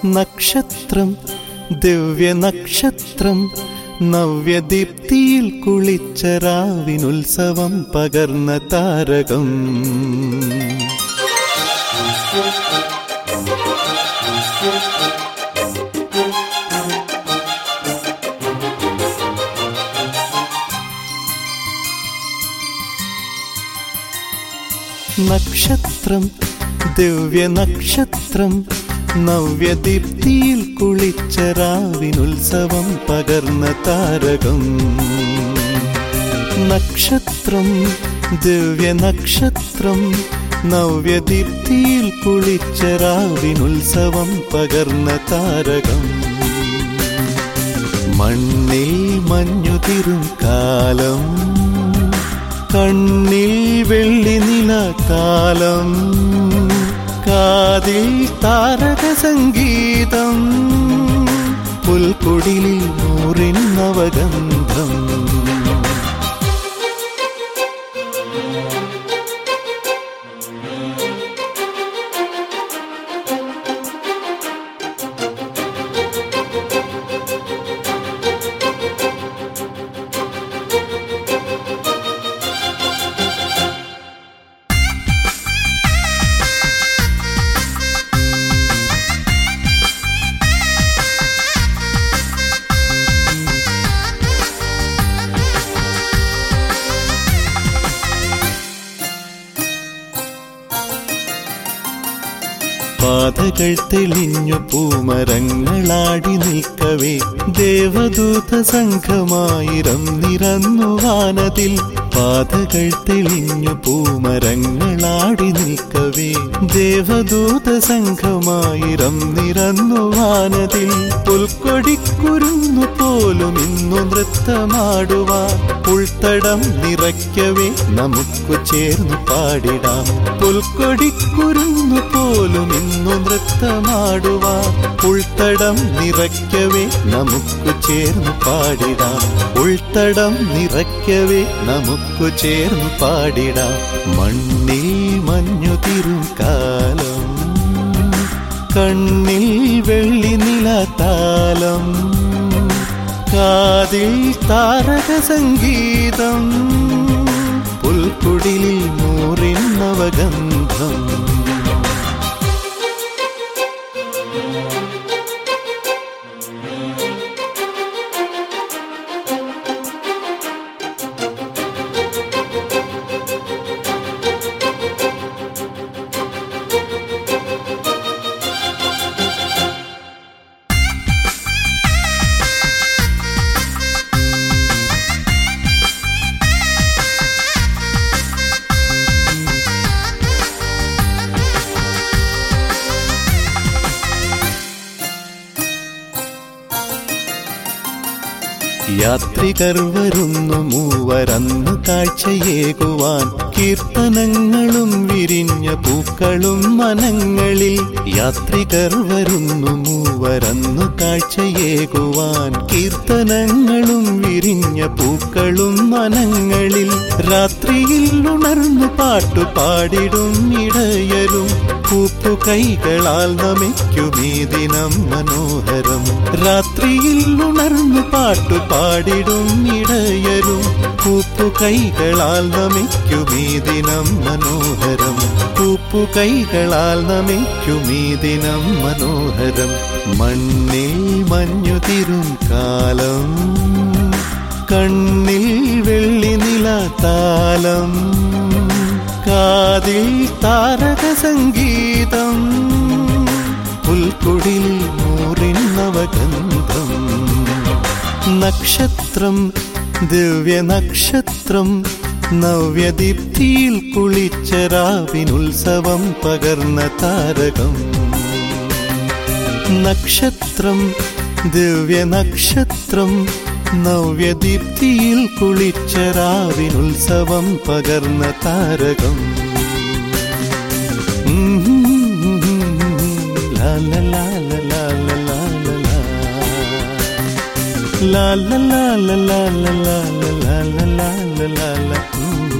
നക്ഷത്രം ദിവ്യനക്ഷത്രം നവ്യദീപ്തിയിൽ കുളിച്ച രാവിനുത്സവം പകർന്ന താരകം. നക്ഷത്രം ദിവ്യനക്ഷത്രം നവ്യദീപ്തിയിൽ കുളിച്ച രാവിനുത്സവം പകർന്ന താരകം. നക്ഷത്രം ദിവ്യനക്ഷത്രം നവ്യദീപ്തിയിൽ കുളിച്ച രാവിനുത്സവം പകർന്ന താരകം. മണ്ണിൽ മഞ്ഞുതിരും കാലം, കണ്ണിൽ വെള്ളിനില കാലം, കാതിൽ താരക സംഗീതം, പുൽക്കുടിലിൽ നൂറിൻ നവഗന്ധം. പാതകൾ തെളിഞ്ഞു പൂമരങ്ങളാടി നിൽക്കവേ ദേവദൂത സംഘമായിരം നിരന്നു വാനതിൽ. പാതകൾ തെളിഞ്ഞു പൂമരങ്ങളാടി നിൽക്കവേ ദേവദൂത സംഘമായിരം നിരന്നു വാനതിൽ. പുൽക്കൊടിക്കുരുന്നു പോലും ഇന്നു നൃത്തമാടുവാൻ ഉൾത്തടം നിറയ്ക്കവേ നമുക്കു ചേർന്നു പാടിടാം. പുൽക്കൊടിക്കുരുന്നു പോലും ഇന്നു നൃത്തമാടുവാൻ ഉൾത്തടം നിറയ്ക്കവേ നമുക്കു ചേർന്നു പാടിടാം. ഉൾത്തടം നിറയ്ക്കവേ നമുക്കു ചേർന്നു പാടിടാം. മണ്ണിൽ മഞ്ഞുതിരും കാലം, കണ്ണിൽ വെള്ളിനില താലം, കാതിൽ താരക സംഗീതം, പുൽക്കുടിലിൽ നൂറിൻ നവഗന്ധം. യാത്രികർ വരുന്നു മൂവരന്നു കാഴ്ചയേകുവാൻ, കീർത്തനങ്ങളും വിരിഞ്ഞ പൂക്കളും മനങ്ങളിൽ. യാത്രികർ വരുന്നു മൂവരന്നു കാഴ്ചയേകുവാൻ, കീർത്തനങ്ങളും വിരിഞ്ഞ പൂക്കളും മനങ്ങളിൽ. രാത്രിയിൽ ഉണർന്നു പാട്ടുപാടിടും ഇടയരും കൂപ്പുകൈകളാൽ നമിക്കുമീ ദിനം മനോഹരം. രാത്രിയിൽ ഉണർന്നു പാട്ടുപാടിടും ഇടയരും കൂപ്പുകൈകളാൽ നമിക്കുമീ ദിനം മനോഹരം. കൂപ്പുകൈകളാൽ നമിക്കുമീ ദിനം മനോഹരം. മണ്ണിൽ മഞ്ഞുതിരും കാലം, കണ്ണിൽ വെള്ളിനില താലം, കാതിൽ താരക സംഗീതം, പുൽക്കുടിൽ നൂറിൻ നവഗന്ധം. നക്ഷത്രം ദിവ്യനക്ഷത്രം നവ്യദീപ്തിയിൽ കുളിച്ച രാവിനുത്സവം പകർന്ന താരകം. നക്ഷത്രം ദിവ്യനക്ഷത്രം നവ്യദീപ്തിയിൽ കുളിച്ച രാവിനുത്സവം പകർന്ന താരകം. ലാ ലാ ലാ ലാ ലാ ലാ ലാ ലാ ലാ ലാ ലാ ലാ ലാ ലാ ലാ ലാ ലാ ലാ.